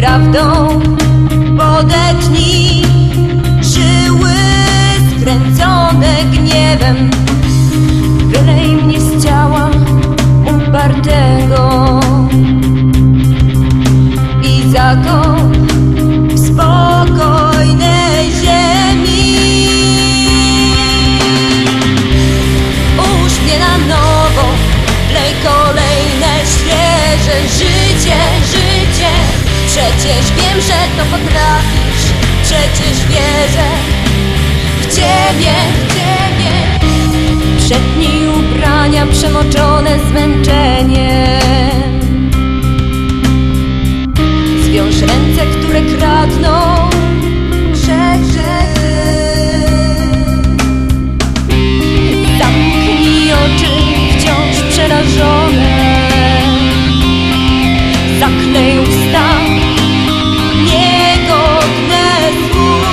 prawdą podetnij żyły skręcone gniewem. Wylej mnie z ciała upartego i zakop w spokojnej ziemi. Ułóż mnie na nowo, wlej kolejne świeże życie, życie. Przecież wiem, że to potrafisz, przecież wierzę w Ciebie, w Ciebie. Przetnij ubrania przemoczone zmęczeniem. Zwiąż ręce, które kradną grzechy. Zamknij oczy wciąż przerażone. Zaklej usta niegodne słów.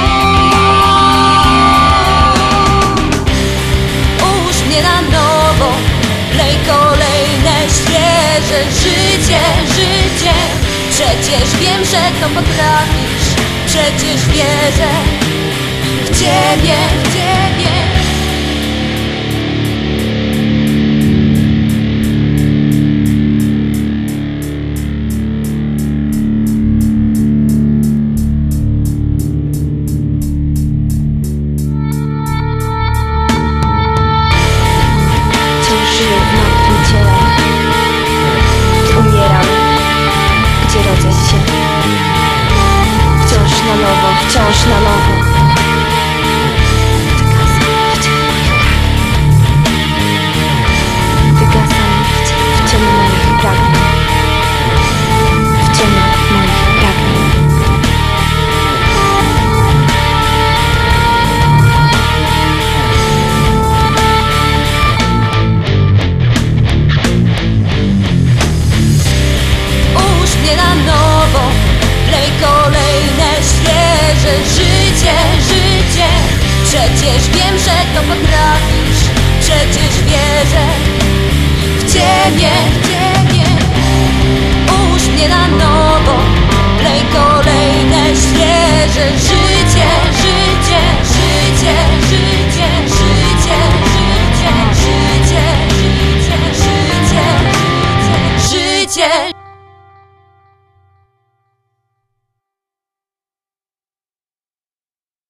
Ułóż mnie na nowo, wlej kolejne świeże życie, życie. Przecież wiem, że to potrafisz, przecież wierzę w Ciebie, w Ciebie. Wciąż żyję w martwym ciele. Umieram, gdzie rodzę się. Wciąż na nowo, wciąż na nowo. Wygasam w cieniu moich pragnień. W cieniu moich pragnień. Ułóż mnie na nowo, wlej kolejne świeże życie, życie. Przecież wiem, że to potrafisz, przecież wierzę w Ciebie, w Ciebie. Ułóż mnie na nowo,